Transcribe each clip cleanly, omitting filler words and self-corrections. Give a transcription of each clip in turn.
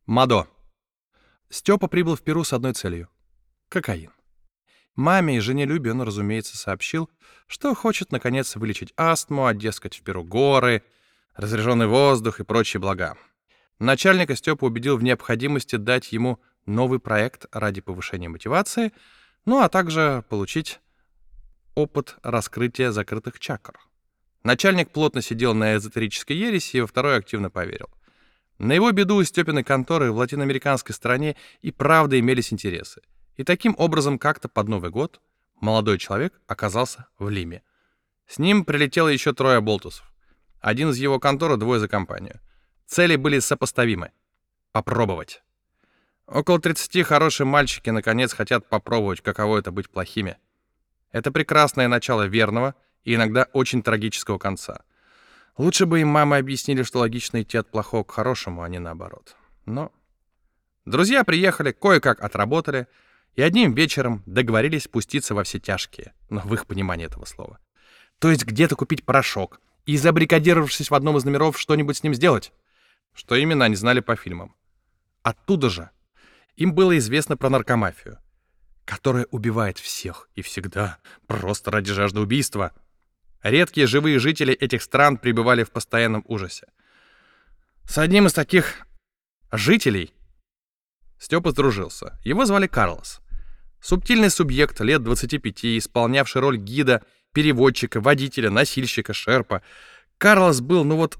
Мадо. Степа прибыл в Перу с одной целью — кокаин. Маме и жене Любе он, разумеется, сообщил, что хочет, наконец, вылечить астму, а, дескать, в Перу горы, разряженный воздух и прочие блага. Начальника Степа убедил в необходимости дать ему новый проект ради повышения мотивации, ну а также получить опыт раскрытия закрытых чакр. Начальник плотно сидел на эзотерической ереси и во второй активно поверил. На его беду у Степиной конторы в латиноамериканской стране и правда имелись интересы. И таким образом как-то под Новый год молодой человек оказался в Лиме. С ним прилетело еще 3 болтусов. Один из его конторы, 2 за компанию. Цели были сопоставимы. Попробовать. Около 30 хорошие мальчики наконец хотят попробовать, каково это быть плохими. Это прекрасное начало верного и иногда очень трагического конца. Лучше бы им мамы объяснили, что логично идти от плохого к хорошему, а не наоборот. Но друзья приехали, кое-как отработали, и одним вечером договорились спуститься во все тяжкие, но в их понимании этого слова. То есть где-то купить порошок и, забаррикадировавшись в одном из номеров, что-нибудь с ним сделать. Что именно, они знали по фильмам. Оттуда же им было известно про наркомафию, которая убивает всех и всегда, просто ради жажды убийства. Редкие живые жители этих стран пребывали в постоянном ужасе. С одним из таких жителей Степа сдружился. Его звали Карлос. Субтильный субъект, лет 25, исполнявший роль гида, переводчика, водителя, носильщика, шерпа. Карлос был,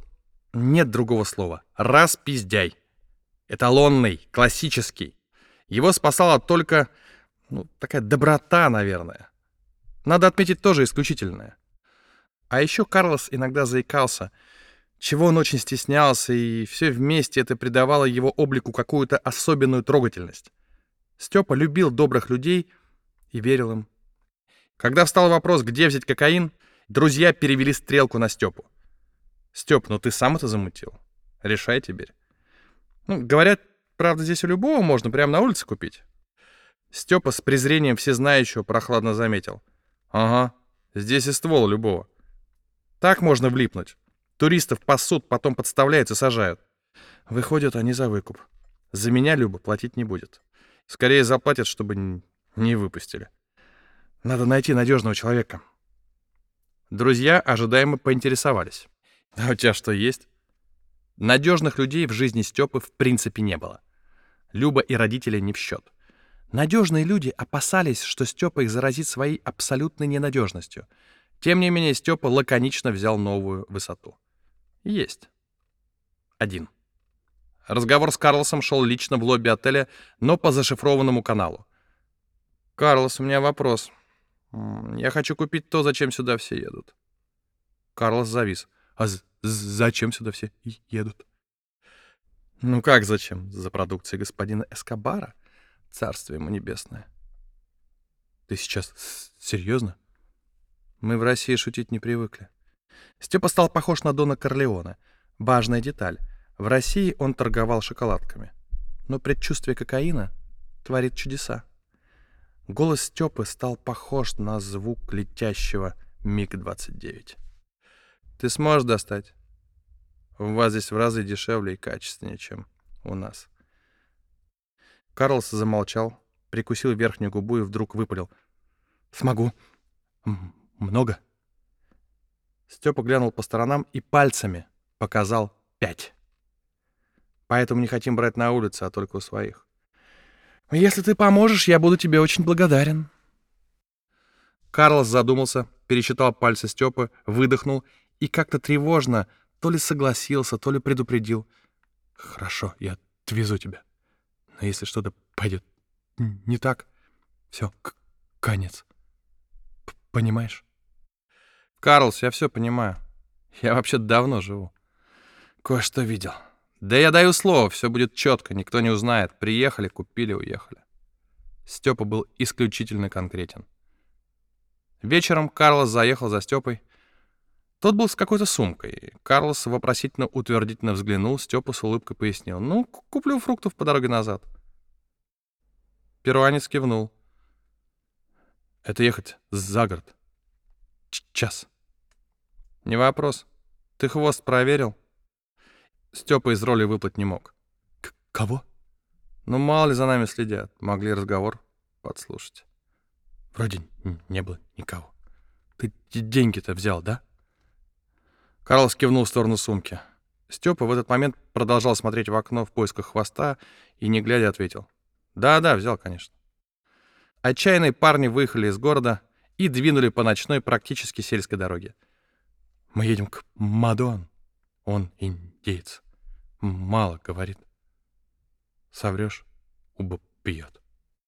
нет другого слова, распиздяй. Эталонный, классический. Его спасала только, такая доброта, наверное. Надо отметить, тоже исключительная. А еще Карлос иногда заикался, чего он очень стеснялся, и все вместе это придавало его облику какую-то особенную трогательность. Степа любил добрых людей и верил им. Когда встал вопрос, где взять кокаин, друзья перевели стрелку на Степу. «Степ, ты сам это замутил? Решай теперь». Говорят, правда, здесь у любого можно прямо на улице купить. Степа с презрением всезнающего прохладно заметил. «Ага, здесь и ствол у любого. Так можно влипнуть. Туристов пасут, потом подставляют и сажают. Выходят они за выкуп. За меня Люба платить не будет. Скорее заплатят, чтобы не выпустили. Надо найти надежного человека». Друзья ожидаемо поинтересовались. «А у тебя что, есть?» Надежных людей в жизни Степы в принципе не было. Люба и родители не в счет. Надежные люди опасались, что Степа их заразит своей абсолютной ненадежностью. Тем не менее, Степа лаконично взял новую высоту. Есть. 1. Разговор с Карлосом шел лично в лобби отеля, но по зашифрованному каналу. «Карлос, у меня вопрос. Я хочу купить то, зачем сюда все едут». Карлос завис. «А зачем сюда все едут?» «Как зачем? За продукцией господина Эскобара? Царствие ему небесное». «Ты сейчас серьезно?» Мы в России шутить не привыкли. Степа стал похож на Дона Корлеоне. Важная деталь. В России он торговал шоколадками. Но предчувствие кокаина творит чудеса. Голос Степы стал похож на звук летящего МиГ-29. «Ты сможешь достать? У вас здесь в разы дешевле и качественнее, чем у нас». Карлос замолчал, прикусил верхнюю губу и вдруг выпалил. «Смогу. Много?» Степа глянул по сторонам и пальцами показал 5. «Поэтому не хотим брать на улице, а только у своих. Если ты поможешь, я буду тебе очень благодарен». Карлос задумался, пересчитал пальцы Степы, выдохнул и как-то тревожно то ли согласился, то ли предупредил. «Хорошо, я отвезу тебя. Но если что-то пойдет не так, все, конец. Понимаешь?» «Карлос, я все понимаю. Я вообще давно живу. Кое-что видел. Да я даю слово, все будет четко, никто не узнает. Приехали, купили, уехали». Степа был исключительно конкретен. Вечером Карлос заехал за Степой. Тот был с какой-то сумкой. Карлос вопросительно-утвердительно взглянул, Степа с улыбкой пояснил. Куплю фруктов по дороге назад». Перуанец кивнул. «Это ехать за город. Час». «Не вопрос. Ты хвост проверил?» Степа из роли выплыть не мог. «Кого?» Ну, мало ли за нами следят. Могли разговор подслушать. Вроде не было никого. Ты деньги-то взял, да? Карлос кивнул в сторону сумки. Степа в этот момент продолжал смотреть в окно в поисках хвоста и, не глядя, ответил. Да, взял, конечно. Отчаянные парни выехали из города и двинули по ночной, практически сельской дороге. Мы едем к Мадон. Он индеец. Мало говорит. Соврешь — убьет.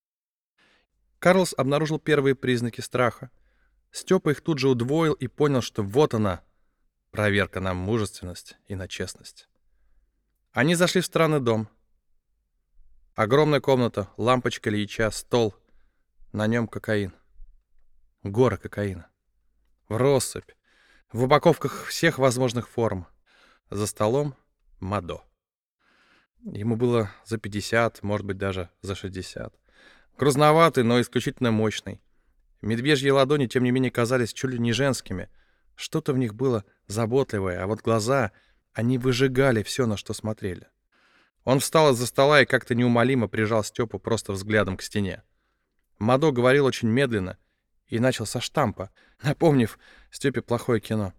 Карлос обнаружил первые признаки страха. Степа их тут же удвоил и понял, что вот она, проверка на мужественность и на честность. Они зашли в странный дом. Огромная комната, лампочка Ильича, стол. На нем кокаин. Гора кокаина. В россыпь. В упаковках всех возможных форм. За столом Мадо. Ему было за 50, может быть, даже за 60. Грузноватый, но исключительно мощный. Медвежьи ладони, тем не менее, казались чуть ли не женскими. Что-то в них было заботливое, а вот глаза, они выжигали все, на что смотрели. Он встал из-за стола и как-то неумолимо прижал Степу просто взглядом к стене. Мадо говорил очень медленно и начал со штампа, напомнив Степе плохое кино.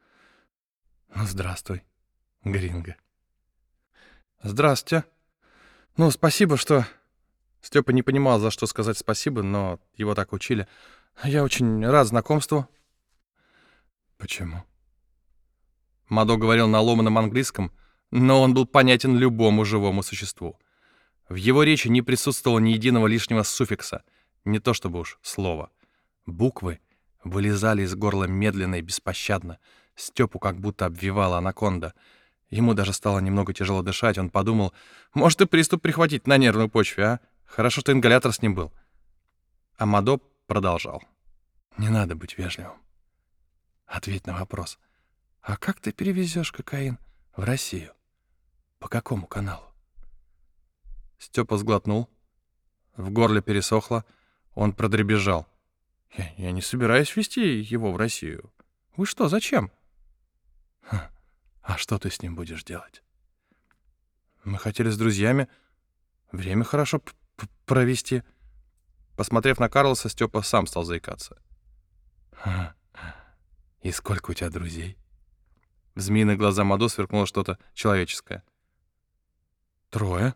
«Ну, здравствуй, гринго». «Здравствуйте. Ну, спасибо, что...» Степа не понимал, за что сказать спасибо, но его так учили. «Я очень рад знакомству». «Почему?» Мадо говорил на ломаном английском, но он был понятен любому живому существу. В его речи не присутствовало ни единого лишнего суффикса, не то чтобы уж слово. Буквы вылезали из горла медленно и беспощадно. Степу как будто обвивала анаконда. Ему даже стало немного тяжело дышать. Он подумал, может и приступ прихватить на нервной почве, а? Хорошо, что ингалятор с ним был. А Мадо продолжал. «Не надо быть вежливым. Ответь на вопрос. А как ты перевезешь кокаин в Россию? По какому каналу?» Степа сглотнул. В горле пересохло. Он продребезжал. «Я не собираюсь везти его в Россию. Вы что, зачем?» «А что ты с ним будешь делать?» «Мы хотели с друзьями время хорошо провести». Посмотрев на Карлоса, Степа сам стал заикаться. «И сколько у тебя друзей?» В змеиных глазах Мадо сверкнуло что-то человеческое. «3.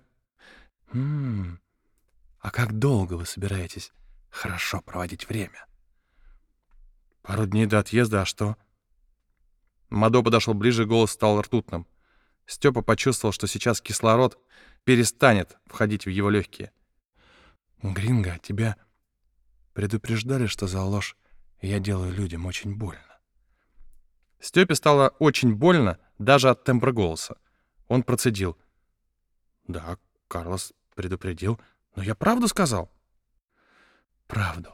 А как долго вы собираетесь хорошо проводить время?» «Пару дней до отъезда, а что?» Мадо подошел ближе, голос стал ртутным. Степа почувствовал, что сейчас кислород перестанет входить в его легкие. «Гринго, тебя предупреждали, что за ложь я делаю людям очень больно?» Степе стало очень больно даже от тембра голоса. Он процедил. «Да, Карлос предупредил, но я правду сказал». «Правду?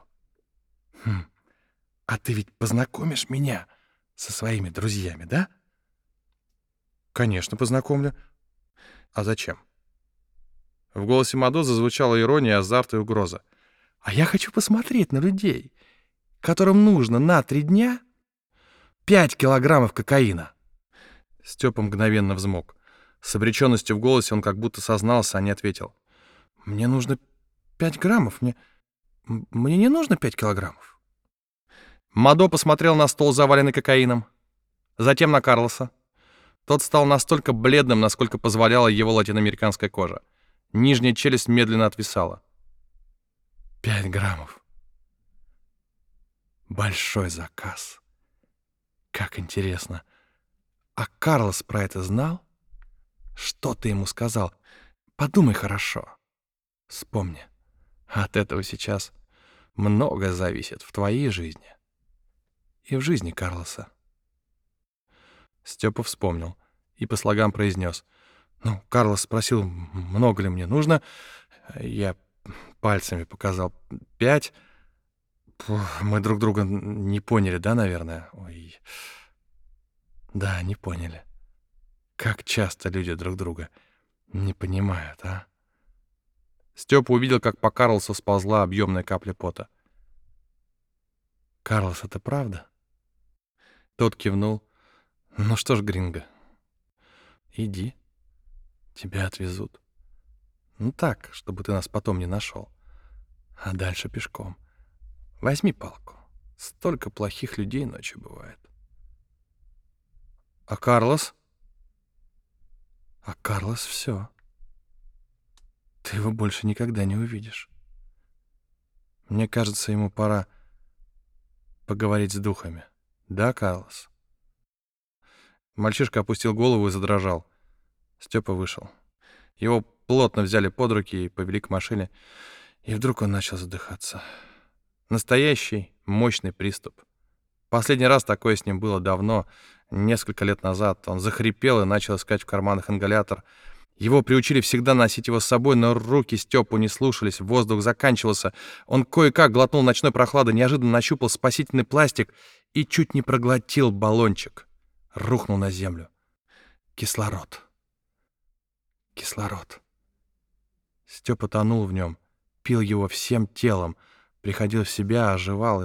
А ты ведь познакомишь меня со своими друзьями, да?» «Конечно, познакомлю. А зачем?» В голосе Мадо зазвучала ирония, азарт и угроза. «А я хочу посмотреть на людей, которым нужно на 3 дня 5 килограммов кокаина». Степа мгновенно взмок. С обреченностью в голосе он как будто сознался, а не ответил. «Мне нужно 5 граммов. Мне не нужно 5 килограммов». Мадо посмотрел на стол, заваленный кокаином. Затем на Карлоса. Тот стал настолько бледным, насколько позволяла его латиноамериканская кожа. Нижняя челюсть медленно отвисала. 5 граммов. Большой заказ. Как интересно. А Карлос про это знал? Что ты ему сказал? Подумай хорошо. Вспомни. От этого сейчас многое зависит в твоей жизни и в жизни Карлоса. Степа вспомнил и по слогам произнес. Ну, Карлос спросил, много ли мне нужно. Я пальцами показал 5. Мы друг друга не поняли, да, наверное? Ой. Да, не поняли. Как часто люди друг друга не понимают, а? Степа увидел, как по Карлосу сползла объемная капля пота. «Карлос, это правда?» Тот кивнул. «Ну что ж, гринго, иди, тебя отвезут. Ну так, чтобы ты нас потом не нашел. А дальше пешком. Возьми палку. Столько плохих людей ночью бывает. А Карлос? А Карлос все. Ты его больше никогда не увидишь. Мне кажется, ему пора поговорить с духами. Да, Карлос? Мальчишка опустил голову и задрожал. Степа вышел. Его плотно взяли под руки и повели к машине. И вдруг он начал задыхаться. Настоящий мощный приступ. Последний раз такое с ним было давно, несколько лет назад. Он захрипел и начал искать в карманах ингалятор. Его приучили всегда носить его с собой, но руки Степу не слушались, воздух заканчивался. Он кое-как глотнул ночной прохлады, неожиданно нащупал спасительный пластик и чуть не проглотил баллончик. Рухнул на землю. Кислород. Кислород. Степа тонул в нем, пил его всем телом, приходил в себя, оживал,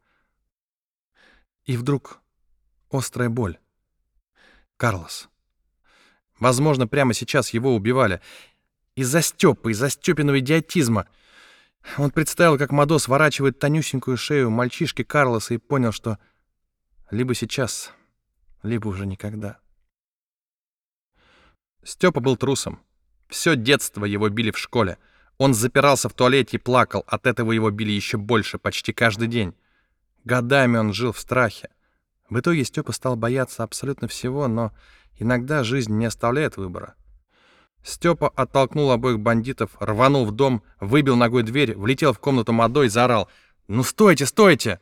и вдруг острая боль. Карлос. Возможно, прямо сейчас его убивали. Из-за Степы, из-за Степиного идиотизма. Он представил, как Мадо сворачивает тонюсенькую шею мальчишки Карлоса и понял, что либо сейчас, либо уже никогда. Степа был трусом. Все детство его били в школе. Он запирался в туалете и плакал. От этого его били еще больше, почти каждый день. Годами он жил в страхе. В итоге Степа стал бояться абсолютно всего, но иногда жизнь не оставляет выбора. Степа оттолкнул обоих бандитов, рванул в дом, выбил ногой дверь, влетел в комнату Мадо и заорал: «Ну стойте, стойте!»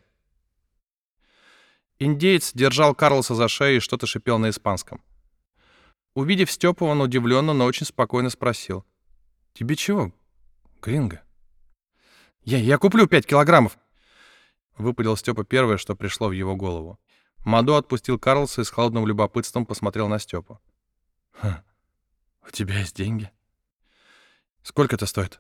Индеец держал Карлоса за шею и что-то шипел на испанском. Увидев Степу, он удивленно, но очень спокойно спросил: «Тебе чего, гринго?» Я куплю 5 килограммов!» Выпалил Степа первое, что пришло в его голову. Мадо отпустил Карлоса и с холодным любопытством посмотрел на Степу. «Ха, у тебя есть деньги?» «Сколько это стоит?»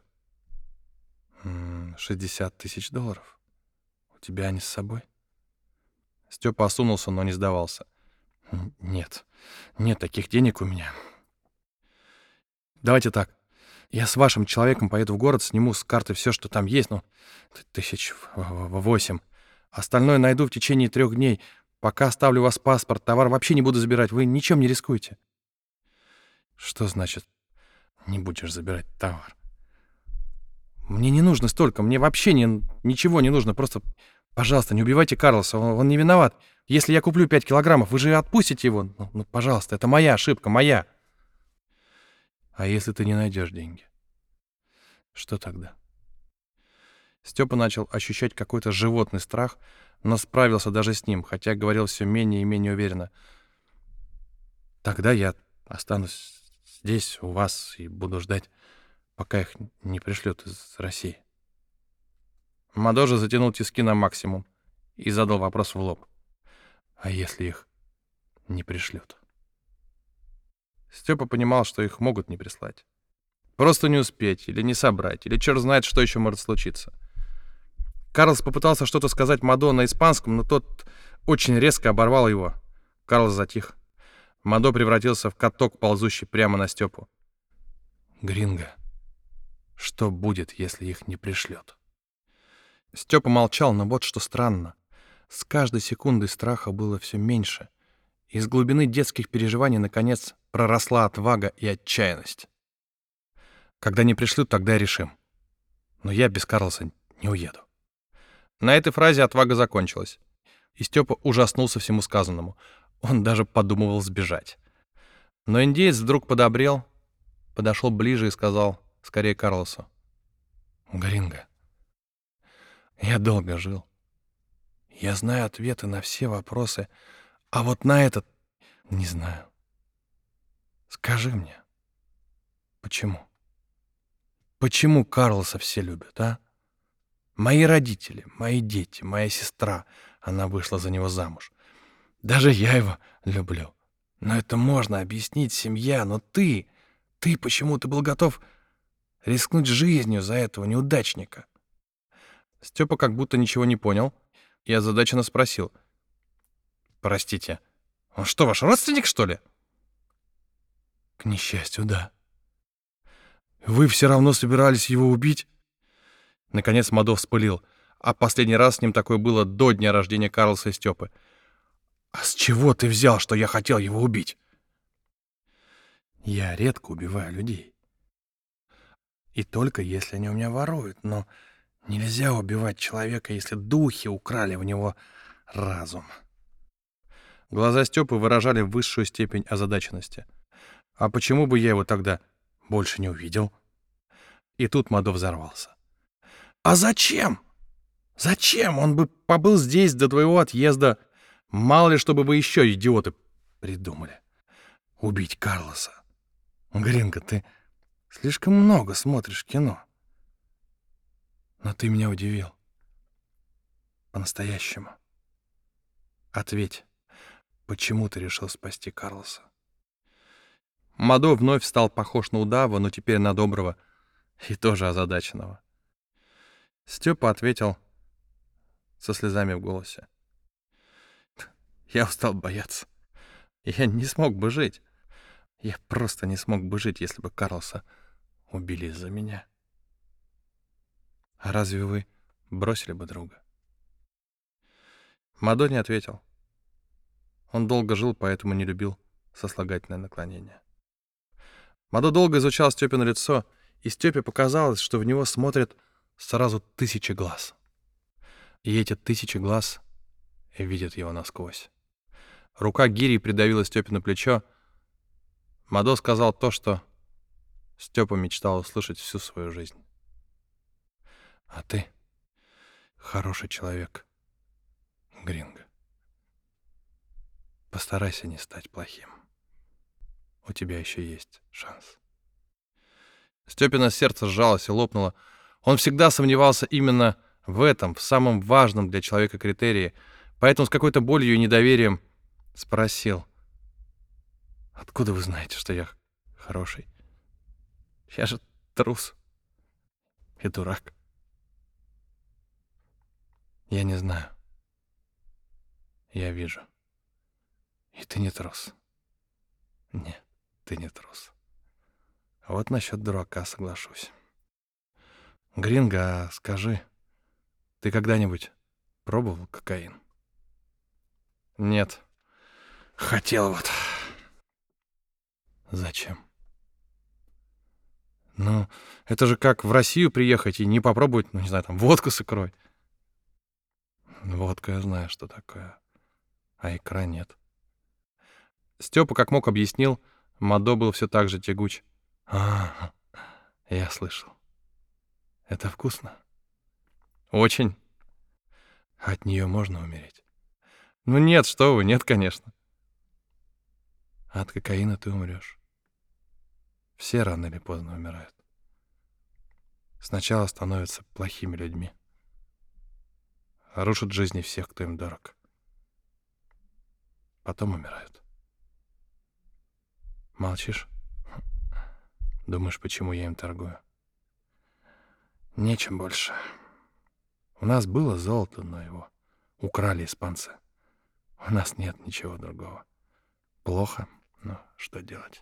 60 тысяч долларов. У тебя они с собой?» Степа осунулся, но не сдавался. Нет таких денег у меня. Давайте так. Я с вашим человеком поеду в город, сниму с карты все, что там есть, 8. Остальное найду в течение 3 дней. Пока оставлю у вас паспорт, товар вообще не буду забирать. Вы ничем не рискуете». «Что значит не будешь забирать товар?» «Мне не нужно столько, мне вообще ничего не нужно. Просто, пожалуйста, не убивайте Карлоса, он не виноват. Если я куплю 5 килограммов, вы же отпустите его. Пожалуйста, это моя ошибка, моя». «А если ты не найдешь деньги? Что тогда?» Степа начал ощущать какой-то животный страх, но справился даже с ним, хотя говорил все менее и менее уверенно. «Тогда я останусь здесь, у вас, и буду ждать, пока их не пришлют из России». Мадо же затянул тиски на максимум и задал вопрос в лоб. «А если их не пришлют?» Степа понимал, что их могут не прислать. Просто не успеть, или не собрать, или черт знает, что еще может случиться. Карлос попытался что-то сказать Мадо на испанском, но тот очень резко оборвал его. Карлос затих. Мадо превратился в каток, ползущий прямо на Степу. «Гринго, что будет, если их не пришлет?» Степа молчал, но вот что странно. С каждой секундой страха было все меньше. Из глубины детских переживаний, наконец, проросла отвага и отчаянность. «Когда не пришлют, тогда и решим. Но я без Карлоса не уеду». На этой фразе отвага закончилась. И Степа ужаснулся всему сказанному. Он даже подумывал сбежать. Но индеец вдруг подобрел, подошел ближе и сказал, скорее Карлосу: «Гринго, я долго жил. Я знаю ответы на все вопросы, а вот на этот не знаю. Скажи мне, почему? Почему Карлоса все любят, а? Мои родители, мои дети, моя сестра, она вышла за него замуж. Даже я его люблю. Но это можно объяснить, семья, но ты почему ты был готов рискнуть жизнью за этого неудачника?» Степа как будто ничего не понял и озадаченно спросил: «Простите, он что, ваш родственник, что ли?» «К несчастью, да. Вы все равно собирались его убить? Наконец Мадо вспылил. А последний раз с ним такое было до дня рождения Карлоса и Степы. А с чего ты взял, что я хотел его убить? Я редко убиваю людей. И только если они у меня воруют. Но нельзя убивать человека, если духи украли у него разум. Глаза Степы выражали высшую степень озадаченности. А почему бы я его тогда больше не увидел? И тут Мадо взорвался. А зачем? Зачем? Он бы побыл здесь до твоего отъезда. Мало ли, чтобы вы еще идиоты придумали. Убить Карлоса. Гринго, ты слишком много смотришь кино. Но ты меня удивил. По-настоящему. Ответь, почему ты решил спасти Карлоса? Мадо вновь стал похож на удава, но теперь на доброго и тоже озадаченного. Степа ответил со слезами в голосе. Я устал бояться. Я не смог бы жить. Я просто не смог бы жить, если бы Карлоса убили из-за меня. А разве вы бросили бы друга? Мадо не ответил. Он долго жил, поэтому не любил сослагательное наклонение. Мадо долго изучал Степино лицо, и Степе показалось, что в него смотрят сразу 1000 глаз. И эти 1000 глаз видят его насквозь. Рука гири придавила Степе на плечо. Мадо сказал то, что Степа мечтал услышать всю свою жизнь. А ты хороший человек, Гринго. Постарайся не стать плохим. У тебя еще есть шанс. Степино сердце сжалось и лопнуло. Он всегда сомневался именно в этом, в самом важном для человека критерии, поэтому с какой-то болью и недоверием спросил. Откуда вы знаете, что я хороший? Я же трус и дурак. Я не знаю. Я вижу. И ты не трус. Нет, ты не трус. А вот насчет дурака соглашусь. Гринго, а скажи, ты когда-нибудь пробовал кокаин? Нет. Хотел вот. Зачем? Ну, это же как в Россию приехать и не попробовать, ну, не знаю, там, водку с икрой. Водка, я знаю, что такое. А икра нет. Степа как мог объяснил, Мадо был все так же тягуч. А, я слышал. Это вкусно? Очень. От нее можно умереть? Ну нет, что вы, нет, конечно. От кокаина ты умрешь. Все рано или поздно умирают. Сначала становятся плохими людьми. Рушат жизни всех, кто им дорог. Потом умирают. Молчишь? Думаешь, почему я им торгую? Нечем больше. У нас было золото, но его украли испанцы. У нас нет ничего другого. Плохо, но что делать?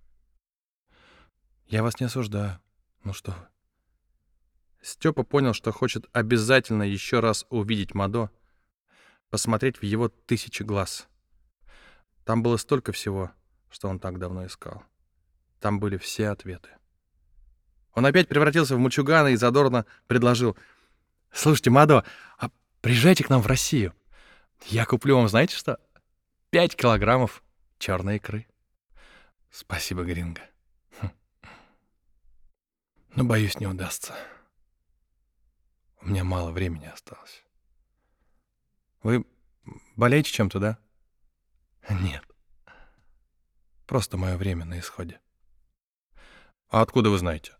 Я вас не осуждаю. Ну что вы. Степа понял, что хочет обязательно еще раз увидеть Мадо, посмотреть в его 1000 глаз. Там было столько всего, что он так давно искал. Там были все ответы. Он опять превратился в мальчугана и задорно предложил. «Слушайте, Мадо, а приезжайте к нам в Россию. Я куплю вам, знаете что? 5 килограммов черной икры». «Спасибо, Гринго. Но, боюсь, не удастся. У меня мало времени осталось. Вы болеете чем-то, да?» «Нет. Просто мое время на исходе». «А откуда вы знаете?»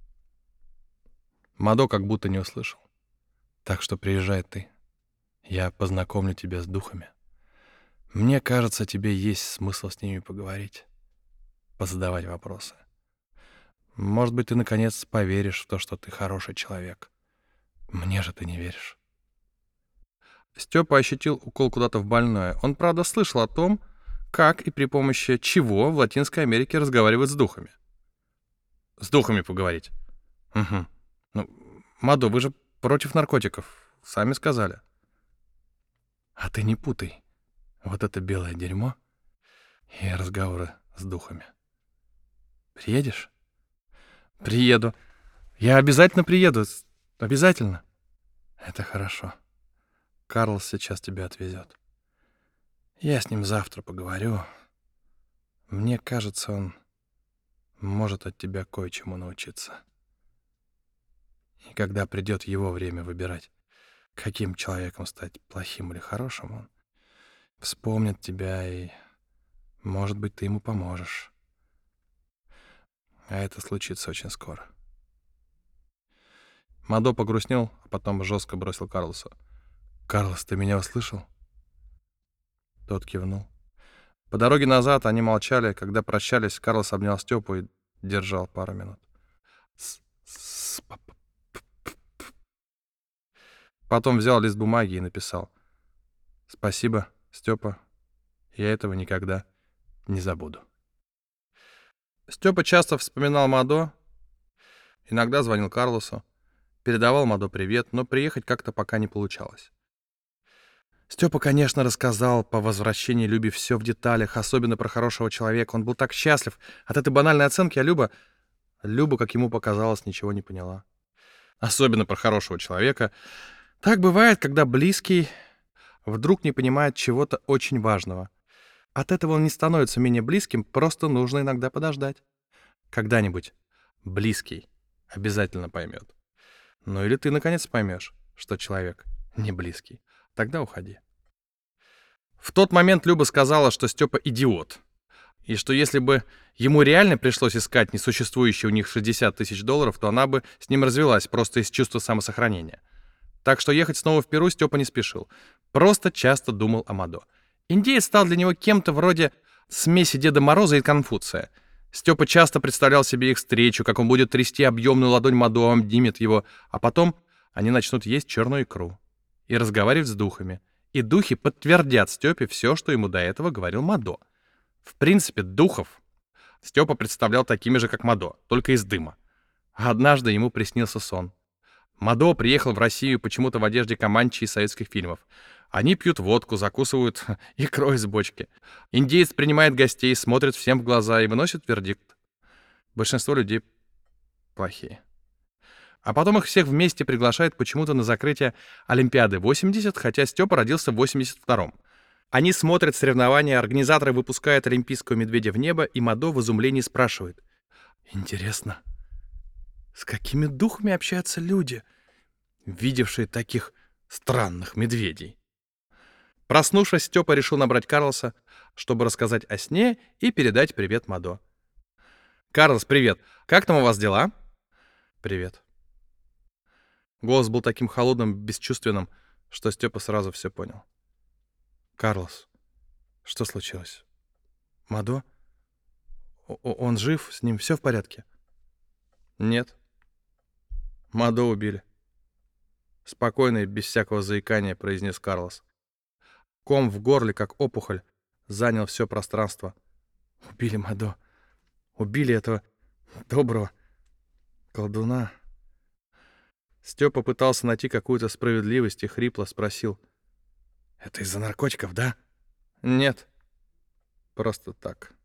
Мадо как будто не услышал. «Так что приезжай ты. Я познакомлю тебя с духами. Мне кажется, тебе есть смысл с ними поговорить, позадавать вопросы. Может быть, ты наконец поверишь в то, что ты хороший человек. Мне же ты не веришь». Степа ощутил укол куда-то в больное. Он, правда, слышал о том, как и при помощи чего в Латинской Америке разговаривают с духами. С духами поговорить. Угу. Ну, Мадо, вы же против наркотиков. Сами сказали. А ты не путай. Вот это белое дерьмо и разговоры с духами. Приедешь? Приеду. Я обязательно приеду. Обязательно. Это хорошо. Карлос сейчас тебя отвезет. Я с ним завтра поговорю. Мне кажется, он может от тебя кое-чему научиться. И когда придет его время выбирать, каким человеком стать, плохим или хорошим, он вспомнит тебя, и, может быть, ты ему поможешь. А это случится очень скоро. Мадо погрустнел, а потом жестко бросил Карлосу. «Карлос, ты меня услышал?» Тот кивнул. По дороге назад они молчали. Когда прощались, Карлос обнял Степу и держал пару минут. С- с- п- Потом взял лист бумаги и написал: «Спасибо, Степа, я этого никогда не забуду». Степа часто вспоминал Мадо, иногда звонил Карлосу, передавал Мадо привет, но приехать как-то пока не получалось. Степа, конечно, рассказал по возвращении Любе все в деталях, особенно про хорошего человека. Он был так счастлив от этой банальной оценки, а Люба, как ему показалось, ничего не поняла. Особенно про хорошего человека. Так бывает, когда близкий вдруг не понимает чего-то очень важного. От этого он не становится менее близким, просто нужно иногда подождать. Когда-нибудь близкий обязательно поймет. Ну или ты, наконец, поймешь, что человек не близкий. Тогда уходи. В тот момент Люба сказала, что Степа идиот. И что если бы ему реально пришлось искать несуществующие у них 60 тысяч долларов, то она бы с ним развелась просто из чувства самосохранения. Так что ехать снова в Перу Степа не спешил. Просто часто думал о Мадо. Индеец стал для него кем-то вроде смеси Деда Мороза и Конфуция. Степа часто представлял себе их встречу, как он будет трясти объемную ладонь Мадо, обнимет его, а потом они начнут есть черную икру и разговаривать с духами. И духи подтвердят Степе все, что ему до этого говорил Мадо. В принципе, духов Степа представлял такими же, как Мадо, только из дыма. А однажды ему приснился сон. Мадо приехал в Россию почему-то в одежде команчи из советских фильмов. Они пьют водку, закусывают икрой из бочки. Индеец принимает гостей, смотрит всем в глаза и выносит вердикт: большинство людей плохие. А потом их всех вместе приглашают почему-то на закрытие Олимпиады 80, хотя Степа родился в 82-м. Они смотрят соревнования, организаторы выпускают олимпийского медведя в небо, и Мадо в изумлении спрашивает: «Интересно, с какими духами общаются люди, видевшие таких странных медведей?» Проснувшись, Степа решил набрать Карлоса, чтобы рассказать о сне и передать привет Мадо. «Карлос, привет! Как там у вас дела?» «Привет». Голос был таким холодным, бесчувственным, что Степа сразу все понял. «Карлос, что случилось? Мадо? Он жив? С ним все в порядке?» «Нет. Мадо убили». Спокойно и без всякого заикания произнес Карлос. Ком в горле, как опухоль, занял все пространство. «Убили Мадо. Убили этого доброго колдуна». Степа пытался найти какую-то справедливость и хрипло спросил: «Это из-за наркотиков, да?» «Нет. Просто так».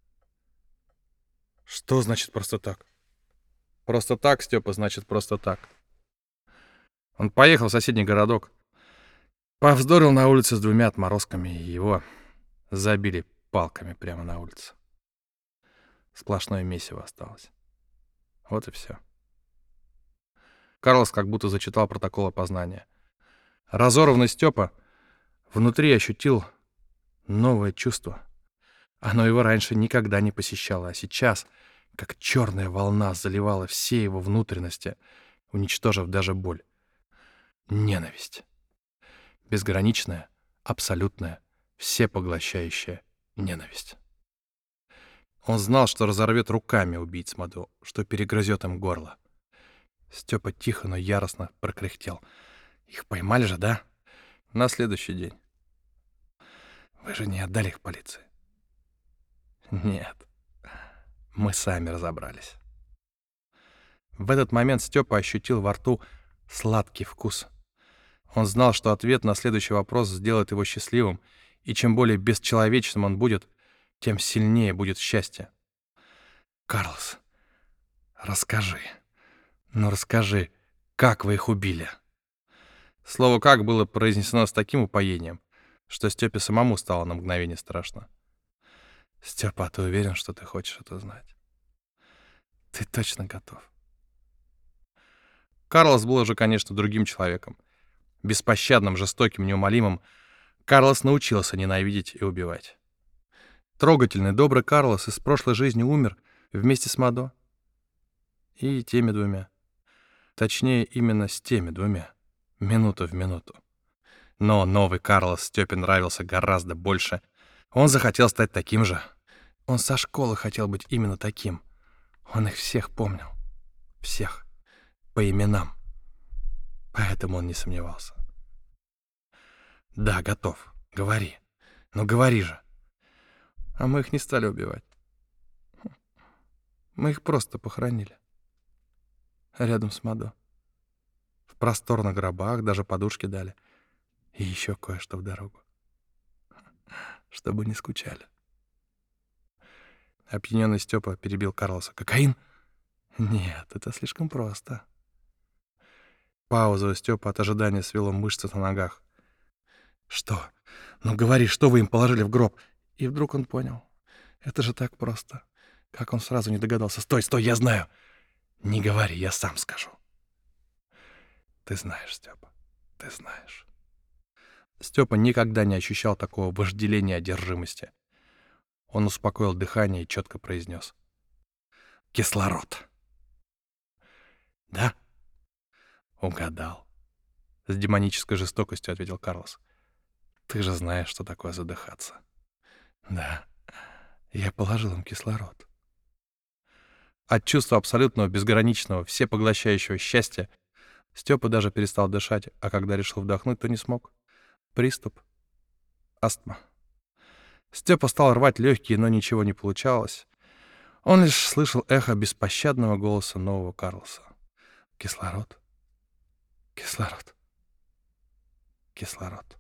«Что значит просто так?» «Просто так, Степа, значит просто так». Он поехал в соседний городок. Повздорил на улице с двумя отморозками, и его забили палками прямо на улице. Сплошное месиво осталось. Вот и все. Карлос как будто зачитал протокол опознания. Разорванный Степа внутри ощутил новое чувство. Оно его раньше никогда не посещало, а сейчас, как черная волна, заливала все его внутренности, уничтожив даже боль. Ненависть. Безграничная, абсолютная, всепоглощающая ненависть. Он знал, что разорвет руками убийц Мадо, что перегрызет им горло. Степа тихо, но яростно прокряхтел: «Их поймали же, да?» На следующий день. «Вы же не отдали их полиции?» «Нет, мы сами разобрались». В этот момент Степа ощутил во рту сладкий вкус. Он знал, что ответ на следующий вопрос сделает его счастливым, и чем более бесчеловечным он будет, тем сильнее будет счастье. «Карлос, расскажи, расскажи, как вы их убили?» Слово «как» было произнесено с таким упоением, что Степе самому стало на мгновение страшно. «Степа, а ты уверен, что ты хочешь это знать? Ты точно готов?» Карлос был уже, конечно, другим человеком. Беспощадным, жестоким, неумолимым. Карлос научился ненавидеть и убивать. Трогательный, добрый Карлос из прошлой жизни умер вместе с Мадо. И теми двумя. Точнее, именно с теми двумя. Минута в минуту. Но новый Карлос Степе нравился гораздо больше. Он захотел стать таким же. Он со школы хотел быть именно таким. Он их всех помнил. Всех. По именам. Поэтому он не сомневался. «Да, готов. Говори. Ну говори же». А мы их не стали убивать. Мы их просто похоронили. Рядом с Мадо. В просторных гробах даже подушки дали. И еще кое-что в дорогу. Чтобы не скучали. Опьяненный Степа перебил Карлоса. «Кокаин?» «Нет, это слишком просто». Пауза у Степа от ожидания свело мышцы на ногах. «Что? Ну говори, что вы им положили в гроб?» И вдруг он понял. Это же так просто. Как он сразу не догадался. «Стой, стой, я знаю!» «Не говори, я сам скажу». «Ты знаешь, Степа, ты знаешь». Степа никогда не ощущал такого вожделения одержимости. Он успокоил дыхание и четко произнес. «Кислород». «Да?» «Угадал». С демонической жестокостью ответил Карлос. «Ты же знаешь, что такое задыхаться». «Да, я положил им кислород». От чувства абсолютного, безграничного, всепоглощающего счастья Степа даже перестал дышать, а когда решил вдохнуть, то не смог. Приступ. Астма. Степа стал рвать легкие, но ничего не получалось. Он лишь слышал эхо беспощадного голоса нового Карлоса. «Кислород. Кислород. Кислород».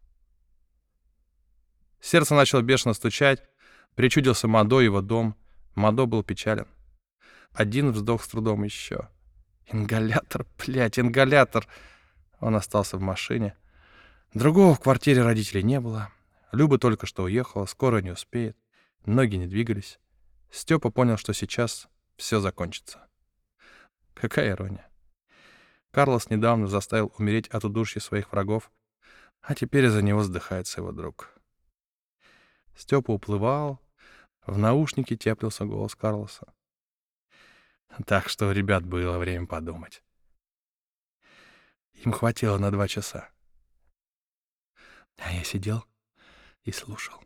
Сердце начало бешено стучать. Причудился Мадо, его дом. Мадо был печален. Один вздох с трудом еще. Ингалятор, блядь, ингалятор. Он остался в машине. Другого в квартире родителей не было. Люба только что уехала, скоро не успеет. Ноги не двигались. Степа понял, что сейчас все закончится. Какая ирония. Карлос недавно заставил умереть от удушья своих врагов, а теперь из-за него вздыхается его друг. Степа уплывал, в наушнике теплился голос Карлоса. Так что у ребят было время подумать. Им хватило на 2 часа. А я сидел и слушал.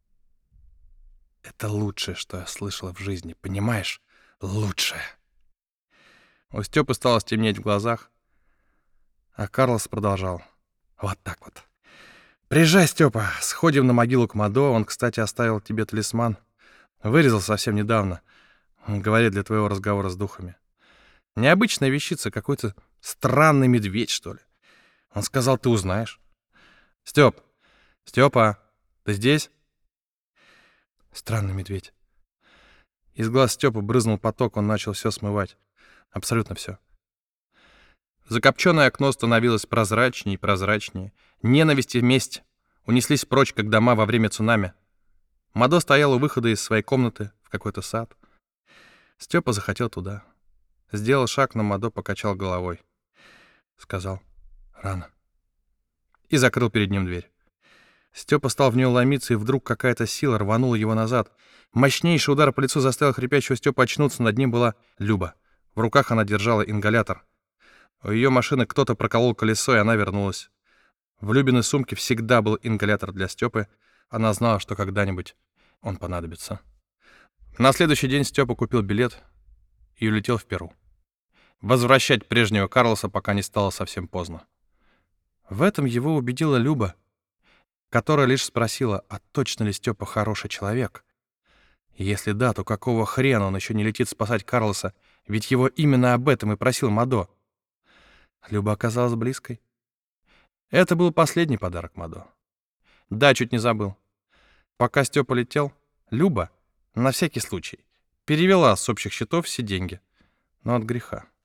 Это лучшее, что я слышал в жизни, понимаешь? Лучшее. У Степы стало темнеть в глазах, а Карлос продолжал. Вот так вот. «Приезжай, Степа, сходим на могилу к Мадо. Он, кстати, оставил тебе талисман. Вырезал совсем недавно. Говорит, для твоего разговора с духами. Необычная вещица, какой-то странный медведь, что ли. Он сказал, ты узнаешь. Степ, Степа, ты здесь?» Странный медведь. Из глаз Степы брызнул поток, он начал все смывать. Абсолютно все. Закопченное окно становилось прозрачнее и прозрачнее. Ненависть и месть унеслись прочь, как дома во время цунами. Мадо стоял у выхода из своей комнаты в какой-то сад. Степа захотел туда. Сделал шаг, но Мадо покачал головой. Сказал: «Рано». И закрыл перед ним дверь. Степа стал в нее ломиться, и вдруг какая-то сила рванула его назад. Мощнейший удар по лицу заставил хрипящего Степу очнуться. Над ним была Люба. В руках она держала ингалятор. У ее машины кто-то проколол колесо, и она вернулась. В Любиной сумке всегда был ингалятор для Степы. Она знала, что когда-нибудь он понадобится. На следующий день Степа купил билет и улетел в Перу. Возвращать прежнего Карлоса, пока не стало совсем поздно. В этом его убедила Люба, которая лишь спросила, а точно ли Степа хороший человек? И если да, то какого хрена он еще не летит спасать Карлоса Ведь его именно об этом и просил Мадо. Люба оказалась близкой. Это был последний подарок Мадо. Да, чуть не забыл. Пока Степа летел, Люба, на всякий случай, перевела с общих счетов все деньги. Но от греха.